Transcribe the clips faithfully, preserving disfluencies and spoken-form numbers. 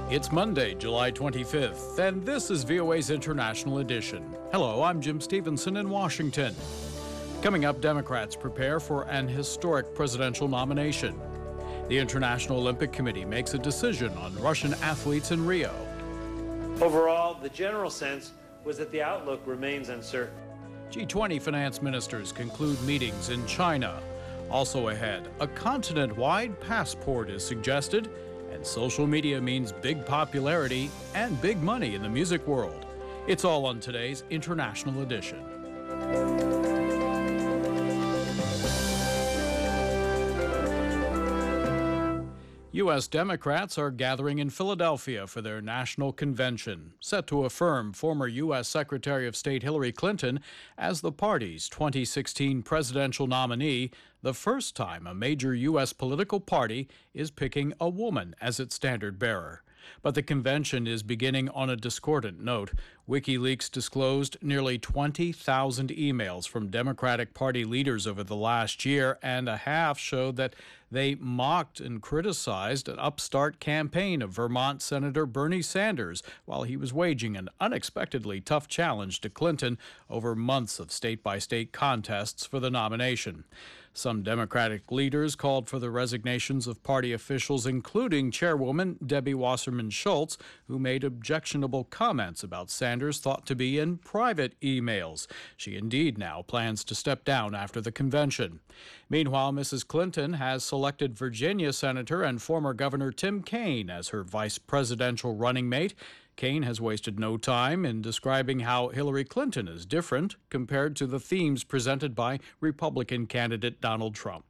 It's Monday, July twenty-fifth, and this is V O A's International Edition. Hello, I'm Jim Stevenson in Washington. Coming up, Democrats prepare for an historic presidential nomination. The International Olympic Committee makes a decision on Russian athletes in Rio. Overall, the general sense was that the outlook remains uncertain. G twenty finance ministers conclude meetings in China. Also ahead, a continent-wide passport is suggested, and social media means big popularity and big money in the music world. It's all on today's International Edition. U S Democrats are gathering in Philadelphia for their national convention, set to affirm former U S Secretary of State Hillary Clinton as the party's twenty sixteen presidential nominee, the first time a major U S political party is picking a woman as its standard bearer. But the convention is beginning on a discordant note. WikiLeaks disclosed nearly twenty thousand emails from Democratic Party leaders over the last year and a half showed that they mocked and criticized an upstart campaign of Vermont Senator Bernie Sanders while he was waging an unexpectedly tough challenge to Clinton over months of state-by-state contests for the nomination. Some Democratic leaders called for the resignations of party officials, including Chairwoman Debbie Wasserman Schultz, who made objectionable comments about Sanders thought to be in private emails. She indeed now plans to step down after the convention. Meanwhile, Missus Clinton has selected Virginia Senator and former Governor Tim Kaine as her vice presidential running mate. Kaine has wasted no time in describing how Hillary Clinton is different compared to the themes presented by Republican candidate Donald Trump.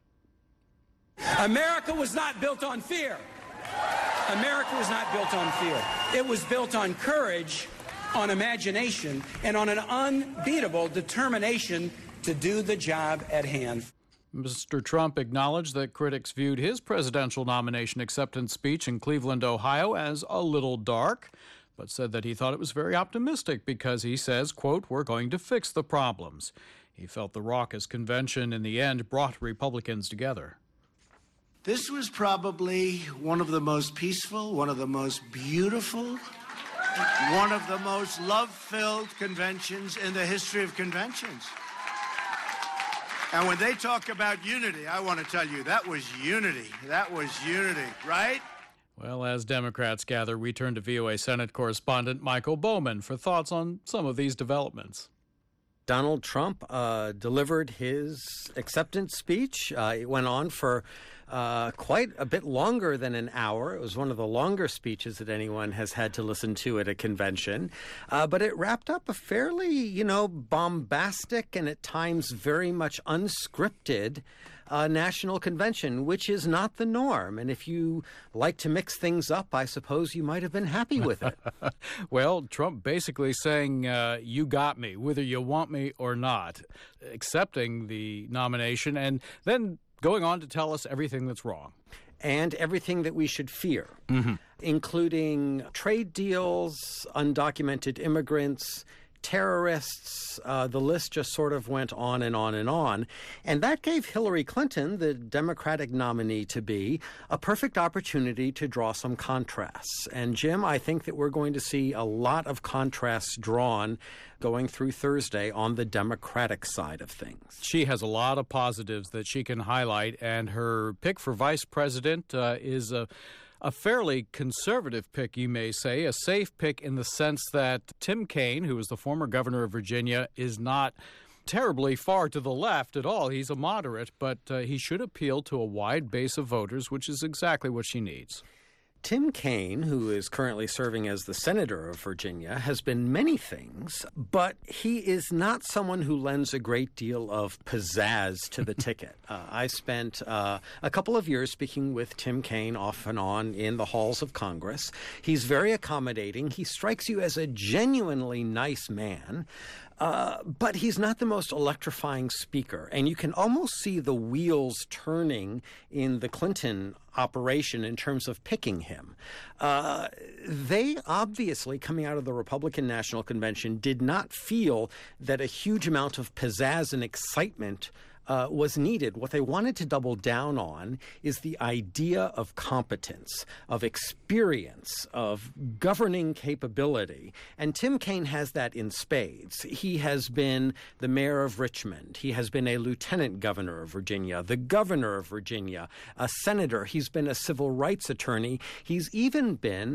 America was not built on fear. America was not built on fear. It was built on courage, on imagination, and on an unbeatable determination to do the job at hand. Mister Trump acknowledged that critics viewed his presidential nomination acceptance speech in Cleveland, Ohio, as a little dark, but said that he thought it was very optimistic because he says, quote, "We're going to fix the problems." He felt the raucous convention in the end brought Republicans together. This was probably one of the most peaceful, one of the most beautiful, one of the most love-filled conventions in the history of conventions. And when they talk about unity, I want to tell you, that was unity. That was unity, right? Well, as Democrats gather, we turn to V O A Senate correspondent Michael Bowman for thoughts on some of these developments. Donald Trump uh, delivered his acceptance speech. Uh, it went on for uh, quite a bit longer than an hour. It was one of the longer speeches that anyone has had to listen to at a convention. Uh, but it wrapped up a fairly, you know, bombastic and at times very much unscripted uh, national convention, which is not the norm. And if you like to mix things up, I suppose you might have been happy with it. Well, Trump basically saying, uh, you got me, whether you want me or not, accepting the nomination and then going on to tell us everything that's wrong. And everything that we should fear, mm-hmm. including trade deals, undocumented immigrants, terrorists. Uh, the list just sort of went on and on and on. And that gave Hillary Clinton, the Democratic nominee to be, a perfect opportunity to draw some contrasts. And Jim, I think that we're going to see a lot of contrasts drawn going through Thursday on the Democratic side of things. She has a lot of positives that she can highlight, and her pick for vice president uh, is a A fairly conservative pick, you may say, a safe pick in the sense that Tim Kaine, who was the former governor of Virginia, is not terribly far to the left at all. He's a moderate, but uh, he should appeal to a wide base of voters, which is exactly what she needs. Tim Kaine, who is currently serving as the senator of Virginia, has been many things, but he is not someone who lends a great deal of pizzazz to the ticket. Uh, I spent uh, a couple of years speaking with Tim Kaine off and on in the halls of Congress. He's very accommodating. He strikes you as a genuinely nice man. Uh, but he's not the most electrifying speaker, and you can almost see the wheels turning in the Clinton operation in terms of picking him. Uh, they obviously, coming out of the Republican National Convention, did not feel that a huge amount of pizzazz and excitement uh, was needed. What they wanted to double down on is the idea of competence, of experience, of governing capability. And Tim Kaine has that in spades. He has been the mayor of Richmond. He has been a lieutenant governor of Virginia, the governor of Virginia, a senator. He's been a civil rights attorney. He's even been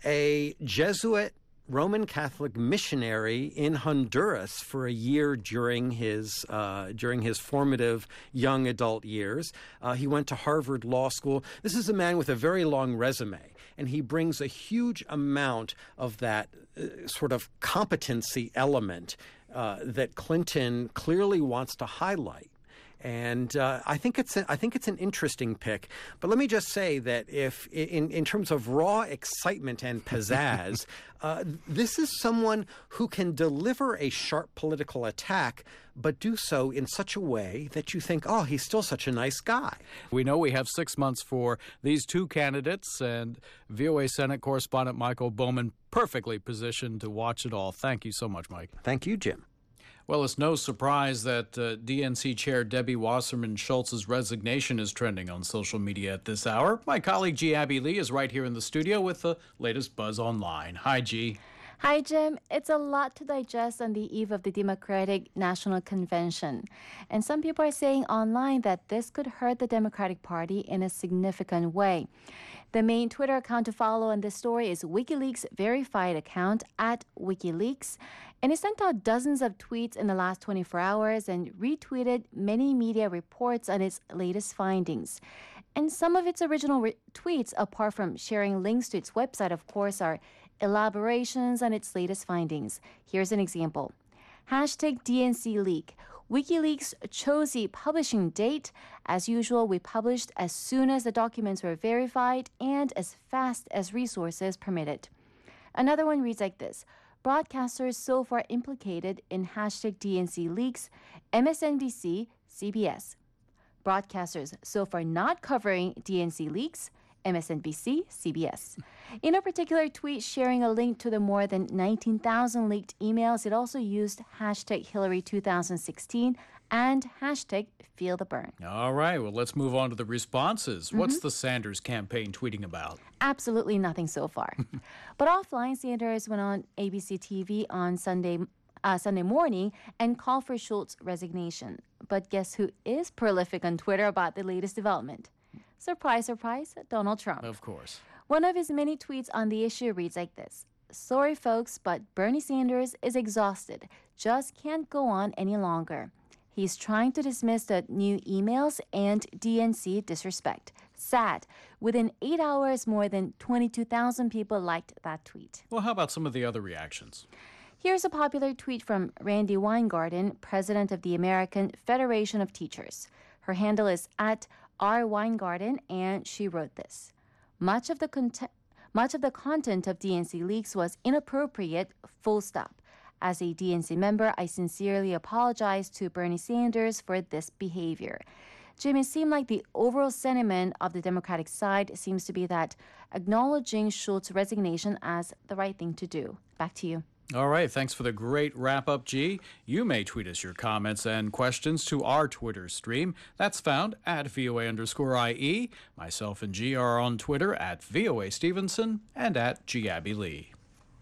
a Jesuit Roman Catholic missionary in Honduras for a year during his uh, during his formative young adult years. Uh, he went to Harvard Law School. This is a man with a very long resume, and he brings a huge amount of that uh, sort of competency element uh, that Clinton clearly wants to highlight. And uh, I think it's a, I think it's an interesting pick. But let me just say that if, in in terms of raw excitement and pizzazz, uh, this is someone who can deliver a sharp political attack, but do so in such a way that you think, oh, he's still such a nice guy. We know we have six months for these two candidates, and V O A Senate correspondent Michael Bowman perfectly positioned to watch it all. Thank you so much, Mike. Thank you, Jim. Well, it's no surprise that uh, D N C Chair Debbie Wasserman Schultz's resignation is trending on social media at this hour. My colleague G. Abby Lee is right here in the studio with the latest buzz online. Hi, G. Hi, Jim. It's a lot to digest on the eve of the Democratic National Convention. And some people are saying online that this could hurt the Democratic Party in a significant way. The main Twitter account to follow on this story is WikiLeaks' verified account at WikiLeaks. And it sent out dozens of tweets in the last twenty-four hours and retweeted many media reports on its latest findings. And some of its original re- tweets, apart from sharing links to its website, of course, are elaborations on its latest findings. Here's an example. Hashtag D N C leak. WikiLeaks chose the publishing date. As usual, we published as soon as the documents were verified and as fast as resources permitted. Another one reads like this. Broadcasters so far implicated in hashtag D N C leaks, M S N B C, C B S. Broadcasters so far not covering D N C leaks, M S N B C, C B S. In a particular tweet sharing a link to the more than nineteen thousand leaked emails, it also used hashtag Hillary two thousand sixteen and hashtag Feel the Burn. All right, well, let's move on to the responses. Mm-hmm. What's the Sanders campaign tweeting about? Absolutely nothing so far. But offline, Sanders went on A B C T V on Sunday uh, Sunday morning and called for Schultz's resignation. But guess who is prolific on Twitter about the latest development? Surprise, surprise, Donald Trump. Of course. One of his many tweets on the issue reads like this. Sorry, folks, but Bernie Sanders is exhausted. Just can't go on any longer. He's trying to dismiss the new emails and D N C disrespect. Sad. Within eight hours, more than twenty-two thousand people liked that tweet. Well, how about some of the other reactions? Here's a popular tweet from Randi Weingarten, president of the American Federation of Teachers. Her handle is at R. Weingarten, and she wrote this. Much of the content, much of the content of D N C leaks was inappropriate, full stop. As a D N C member, I sincerely apologize to Bernie Sanders for this behavior. Jim, it seemed like the overall sentiment of the Democratic side seems to be that acknowledging Schultz's resignation as the right thing to do. Back to you. All right, thanks for the great wrap-up, G. You may tweet us your comments and questions to our Twitter stream. That's found at VOA underscore IE. Myself and G are on Twitter at VOA Stevenson and at G. Abby Lee.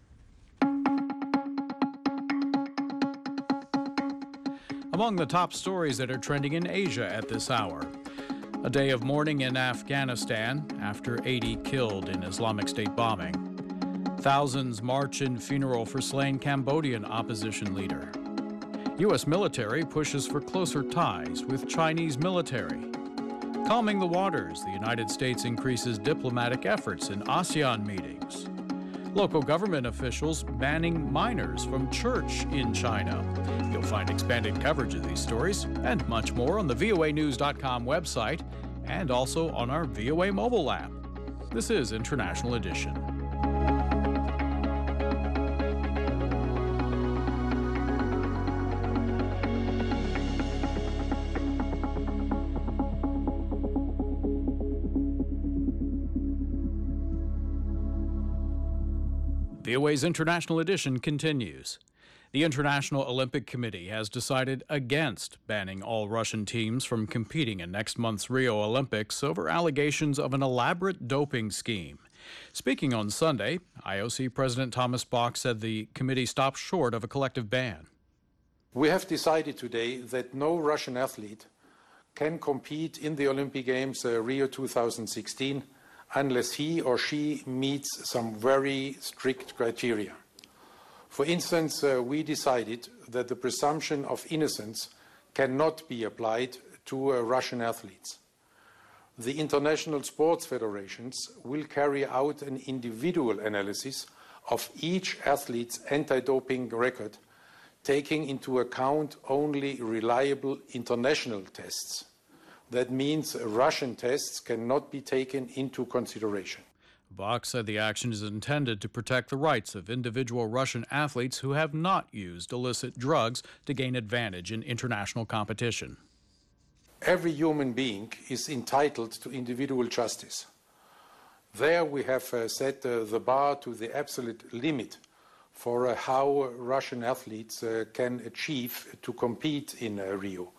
Among the top stories that are trending in Asia at this hour. A day of mourning in Afghanistan after eighty killed in Islamic State bombing. Thousands march in funeral for slain Cambodian opposition leader. U S military pushes for closer ties with Chinese military. Calming the waters, the United States increases diplomatic efforts in ASEAN meetings. Local government officials banning minors from church in China. You'll find expanded coverage of these stories and much more on the V O A news dot com website and also on our V O A mobile app. This is International Edition. V O A's International Edition continues. The The International Olympic Committee has decided against banning all Russian teams from competing in next month's Rio Olympics over allegations of an elaborate doping scheme. Speaking on Sunday, I O C President Thomas Bach said the committee stopped short of a collective ban. We have decided today that no Russian athlete can compete in the Olympic Games uh, Rio two thousand sixteen unless he or she meets some very strict criteria. For instance, uh, we decided that the presumption of innocence cannot be applied to uh, Russian athletes. The international sports federations will carry out an individual analysis of each athlete's anti-doping record, taking into account only reliable international tests. That means Russian tests cannot be taken into consideration. Bach said the action is intended to protect the rights of individual Russian athletes who have not used illicit drugs to gain advantage in international competition. Every human being is entitled to individual justice. There we have uh, set uh, the bar to the absolute limit for uh, how Russian athletes uh, can achieve to compete in uh, Rio.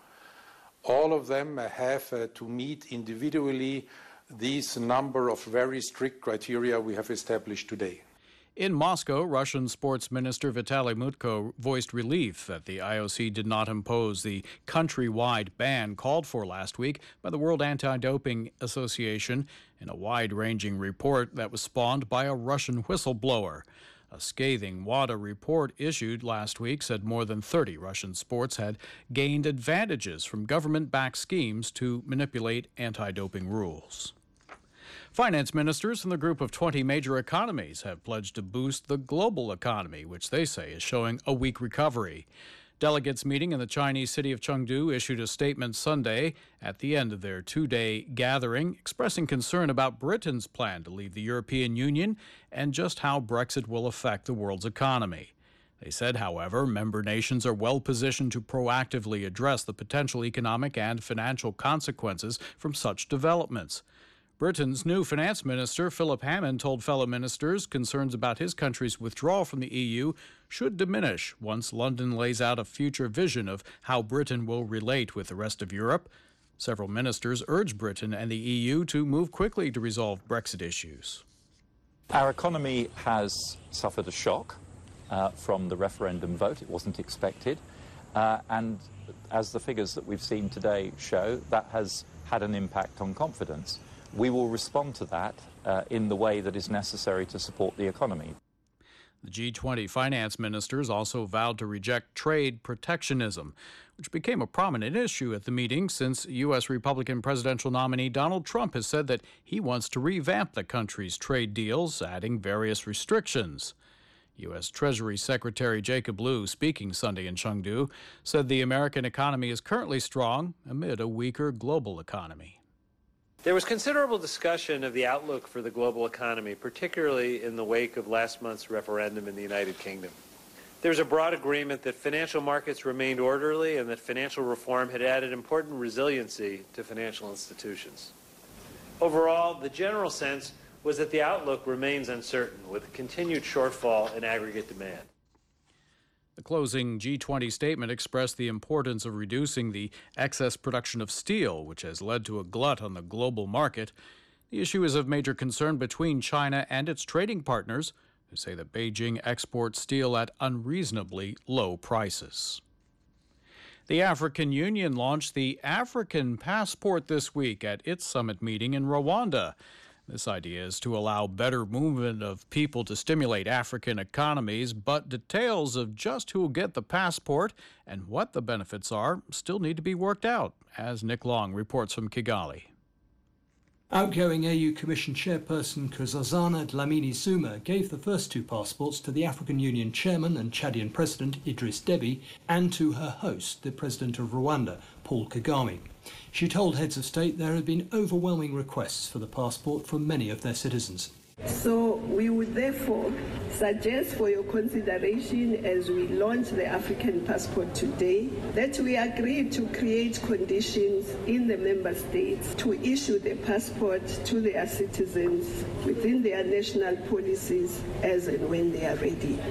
All of them uh, have uh, to meet individually these number of very strict criteria we have established today. In Moscow, Russian Sports Minister Vitaly Mutko voiced relief that the I O C did not impose the countrywide ban called for last week by the World Anti-Doping Association in a wide-ranging report that was spawned by a Russian whistleblower. A scathing WADA report issued last week said more than thirty Russian sports had gained advantages from government-backed schemes to manipulate anti-doping rules. Finance ministers from the group of twenty major economies have pledged to boost the global economy, which they say is showing a weak recovery. Delegates meeting in the Chinese city of Chengdu issued a statement Sunday at the end of their two-day gathering, expressing concern about Britain's plan to leave the European Union and just how Brexit will affect the world's economy. They said, however, member nations are well positioned to proactively address the potential economic and financial consequences from such developments. Britain's new finance minister, Philip Hammond, told fellow ministers concerns about his country's withdrawal from the E U should diminish once London lays out a future vision of how Britain will relate with the rest of Europe. Several ministers urged Britain and the E U to move quickly to resolve Brexit issues. Our economy has suffered a shock uh, from the referendum vote. It wasn't expected. Uh, and as the figures that we've seen today show, that has had an impact on confidence. We will respond to that uh, in the way that is necessary to support the economy. The G twenty finance ministers also vowed to reject trade protectionism, which became a prominent issue at the meeting since U S Republican presidential nominee Donald Trump has said that he wants to revamp the country's trade deals, adding various restrictions. U S Treasury Secretary Jacob Lew, speaking Sunday in Chengdu, said the American economy is currently strong amid a weaker global economy. There was considerable discussion of the outlook for the global economy, particularly in the wake of last month's referendum in the United Kingdom. There's a broad agreement that financial markets remained orderly and that financial reform had added important resiliency to financial institutions. Overall, the general sense was that the outlook remains uncertain, with a continued shortfall in aggregate demand. The closing G twenty statement expressed the importance of reducing the excess production of steel, which has led to a glut on the global market. The issue is of major concern between China and its trading partners, who say that Beijing exports steel at unreasonably low prices. The African Union launched the African Passport this week at its summit meeting in Rwanda. This idea is to allow better movement of people to stimulate African economies, but details of just who will get the passport and what the benefits are still need to be worked out, as Nick Long reports from Kigali. Outgoing A U Commission Chairperson Nkosazana Dlamini Zuma gave the first two passports to the African Union Chairman and Chadian President Idriss Deby and to her host, the President of Rwanda, Paul Kagame. She told heads of state there had been overwhelming requests for the passport from many of their citizens. So we would therefore suggest for your consideration as we launch the African passport today that we agree to create conditions in the member states to issue the passport to their citizens within their national policies as and when they are ready.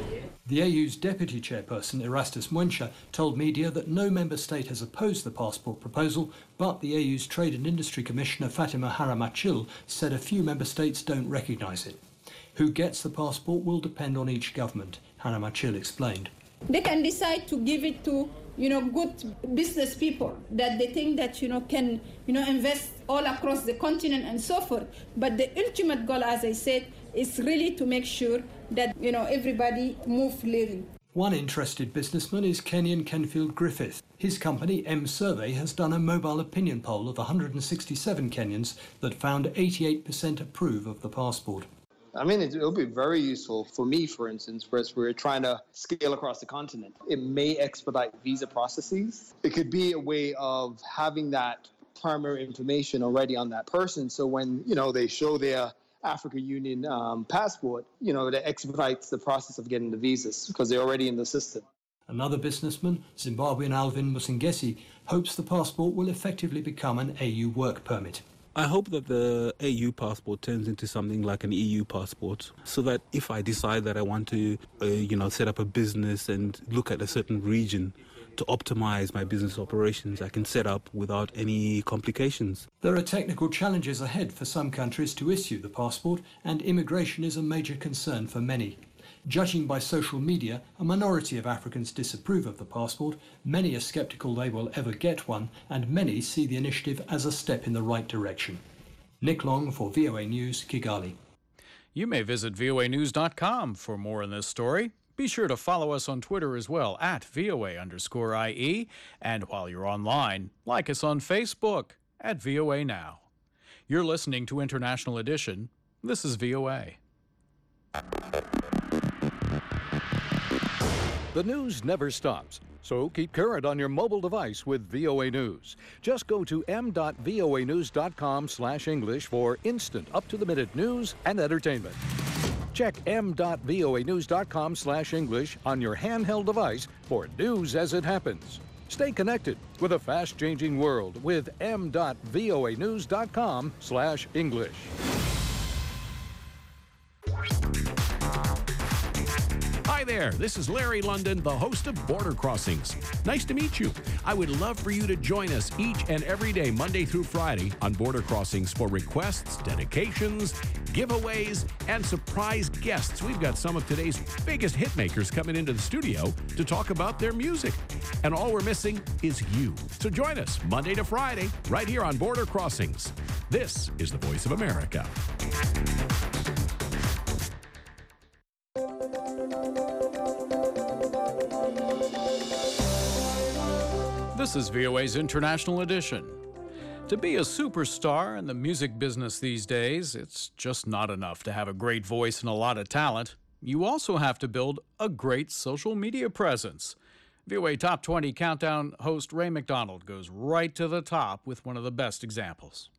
The A U's deputy chairperson, Erastus Muencher, told media that no member state has opposed the passport proposal, but the A U's Trade and Industry Commissioner Fatima Haramachil said a few member states don't recognise it. Who gets the passport will depend on each government, Haramachil explained. They can decide to give it to, you know, good business people that they think that, you know, can, you know, invest all across the continent and so forth. But the ultimate goal, as I said, is really to make sure that, you know, everybody move freely. One interested businessman is Kenyan Kenfield Griffith. His company, M Survey, has done a mobile opinion poll of one hundred sixty-seven Kenyans that found eighty-eight percent approve of the passport. I mean, it'll be very useful for me, for instance, whereas we're trying to scale across the continent. It may expedite visa processes. It could be a way of having that primary information already on that person. So when, you know, they show their African Union um, passport, you know, that expedites the process of getting the visas because they're already in the system. Another businessman, Zimbabwean Alvin Musingesi, hopes the passport will effectively become an A U work permit. I hope that the A U passport turns into something like an E U passport, so that if I decide that I want to, uh, you know, set up a business and look at a certain region to optimize my business operations, I can set up without any complications. There are technical challenges ahead for some countries to issue the passport, and immigration is a major concern for many. Judging by social media, a minority of Africans disapprove of the passport, many are sceptical they will ever get one, and many see the initiative as a step in the right direction. Nick Long for V O A News, Kigali. You may visit V O A news dot com for more on this story. Be sure to follow us on Twitter as well, at V O A underscore I E. And while you're online, like us on Facebook, at V O A Now. You're listening to International Edition. This is V O A. The news never stops, so keep current on your mobile device with V O A News. Just go to m dot v o a news dot com slash English for instant, up-to-the-minute news and entertainment. Check m dot v o a news dot com slash English on your handheld device for news as it happens. Stay connected with a fast-changing world with m dot v o a news dot com slash English. Hi there, this is Larry London, the host of Border Crossings. Nice to meet you. I would love for you to join us each and every day, Monday through Friday, on Border Crossings for requests, dedications, giveaways, and surprise guests. We've got some of today's biggest hitmakers coming into the studio to talk about their music. And all we're missing is you. So join us Monday to Friday, right here on Border Crossings. This is the Voice of America. This is V O A's International Edition. To be a superstar in the music business these days, it's just not enough to have a great voice and a lot of talent. You also have to build a great social media presence. V O A Top twenty Countdown host Ray McDonald goes right to the top with one of the best examples.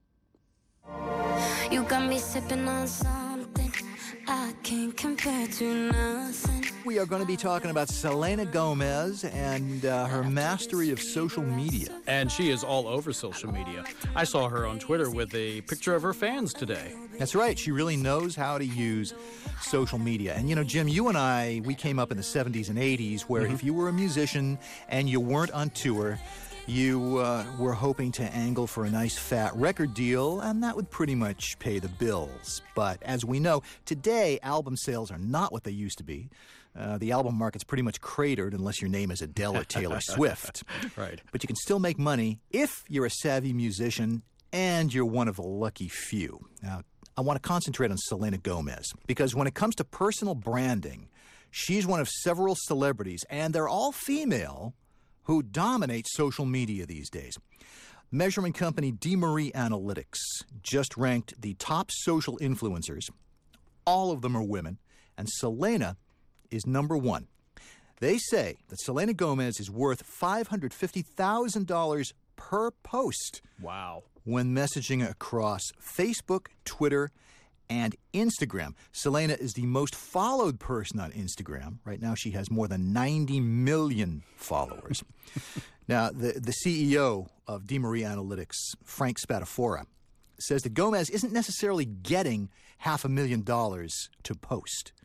You got me sipping on something I can't compare to nothing. We are going to be talking about Selena Gomez and uh, her mastery of social media. And she is all over social media. I saw her on Twitter with a picture of her fans today. That's right. She really knows how to use social media. And, you know, Jim, you and I, we came up in the seventies and eighties where mm-hmm. if you were a musician and you weren't on tour, you uh, were hoping to angle for a nice fat record deal, and that would pretty much pay the bills. But as we know, today album sales are not what they used to be. Uh, the album market's pretty much cratered unless your name is Adele or Taylor Swift. Right. But you can still make money if you're a savvy musician and you're one of the lucky few. Now, I want to concentrate on Selena Gomez because when it comes to personal branding, she's one of several celebrities, and they're all female, who dominate social media these days. Measurement company DeMarie Analytics just ranked the top social influencers. All of them are women, and Selena is number one. They say that Selena Gomez is worth five hundred fifty thousand dollars per post. Wow. When messaging across Facebook, Twitter, and Instagram. Selena is the most followed person on Instagram. Right now she has more than ninety million followers. Now, the, the C E O of DeMarie Analytics, Frank Spadafora, says that Gomez isn't necessarily getting half a million dollars to post.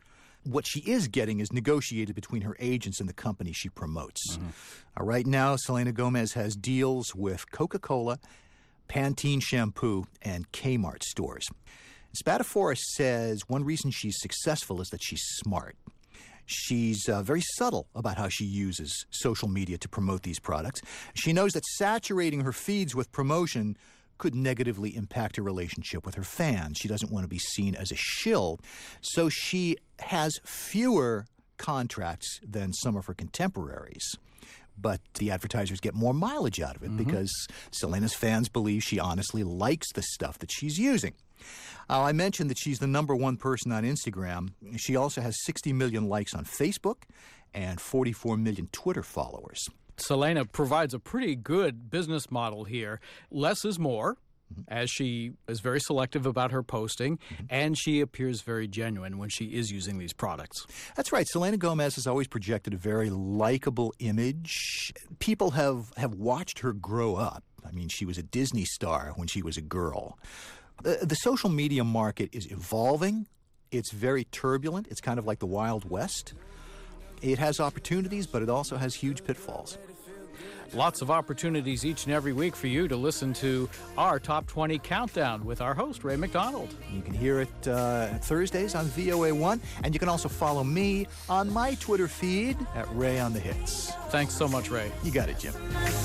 What she is getting is negotiated between her agents and the company she promotes. Mm-hmm. Uh, right now, Selena Gomez has deals with Coca-Cola, Pantene Shampoo, and Kmart stores. Spatafora says one reason she's successful is that she's smart. She's uh, very subtle about how she uses social media to promote these products. She knows that saturating her feeds with promotion could negatively impact her relationship with her fans. She doesn't want to be seen as a shill, so she has fewer contracts than some of her contemporaries. But the advertisers get more mileage out of it mm-hmm. because Selena's fans believe she honestly likes the stuff that she's using. Uh, I mentioned that she's the number one person on Instagram. She also has sixty million likes on Facebook and forty-four million Twitter followers. Selena provides a pretty good business model here. Less is more, mm-hmm. as she is very selective about her posting, mm-hmm. and she appears very genuine when she is using these products. That's right. Selena Gomez has always projected a very likable image. People have, have watched her grow up. I mean, she was a Disney star when she was a girl. The, the social media market is evolving. It's very turbulent. It's kind of like the Wild West. It has opportunities, but it also has huge pitfalls. Lots of opportunities each and every week for you to listen to our Top twenty Countdown with our host, Ray McDonald. You can hear it uh, Thursdays on V O A one, and you can also follow me on my Twitter feed at Ray on the Hits. Thanks so much, Ray. You got it, Jim.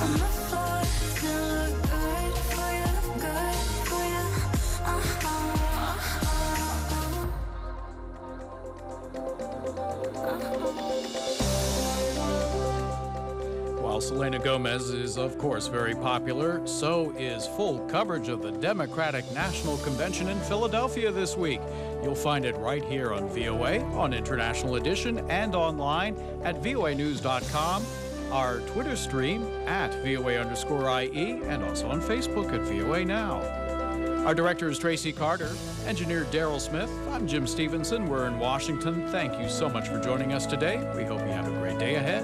While Selena Gomez is, of course, very popular, so is full coverage of the Democratic National Convention in Philadelphia this week. You'll find it right here on V O A, on International Edition, and online at V O A news dot com, our Twitter stream at V O A underscore I E, and also on Facebook at V O A Now. Our director is Tracy Carter, engineer Daryl Smith. I'm Jim Stevenson. We're in Washington. Thank you so much for joining us today. We hope you have a great day ahead.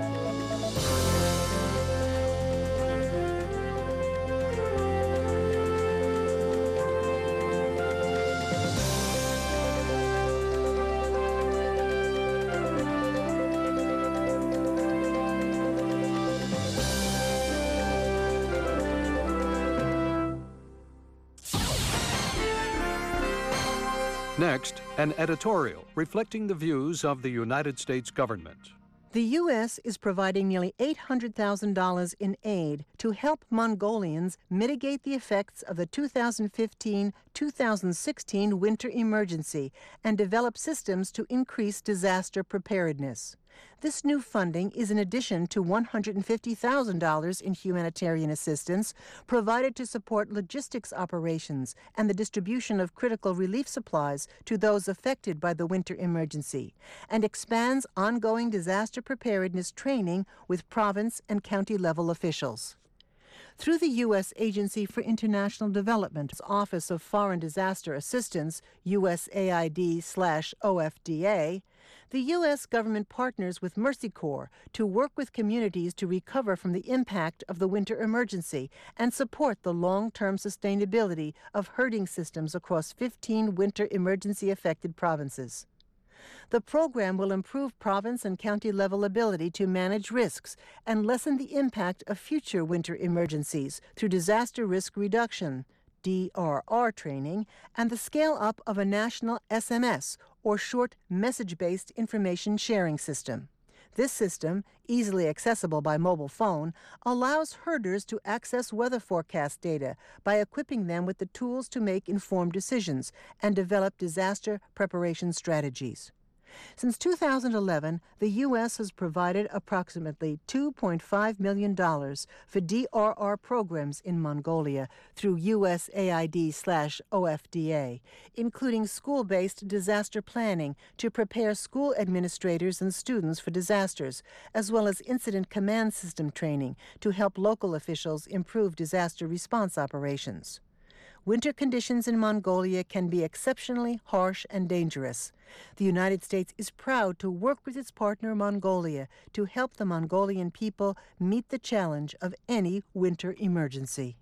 Next, an editorial reflecting the views of the United States government. The U S is providing nearly eight hundred thousand dollars in aid to help Mongolians mitigate the effects of the two thousand fifteen two thousand sixteen winter emergency and develop systems to increase disaster preparedness. This new funding is in addition to one hundred fifty thousand dollars in humanitarian assistance provided to support logistics operations and the distribution of critical relief supplies to those affected by the winter emergency, and expands ongoing disaster preparedness training with province and county level officials. Through the U S Agency for International Development's Office of Foreign Disaster Assistance, U S A I D slash O F D A, the U S government partners with Mercy Corps to work with communities to recover from the impact of the winter emergency and support the long-term sustainability of herding systems across fifteen winter emergency-affected provinces. The program will improve province and county-level ability to manage risks and lessen the impact of future winter emergencies through disaster risk reduction, D R R training, and the scale-up of a national S M S, or short message-based information sharing system. This system, easily accessible by mobile phone, allows herders to access weather forecast data by equipping them with the tools to make informed decisions and develop disaster preparation strategies. Since two thousand eleven, the U S has provided approximately two point five million dollars for D R R programs in Mongolia through U S A I D slash O F D A, including school-based disaster planning to prepare school administrators and students for disasters, as well as incident command system training to help local officials improve disaster response operations. Winter conditions in Mongolia can be exceptionally harsh and dangerous. The United States is proud to work with its partner Mongolia to help the Mongolian people meet the challenge of any winter emergency.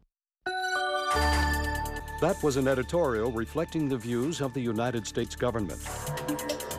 That was an editorial reflecting the views of the United States government.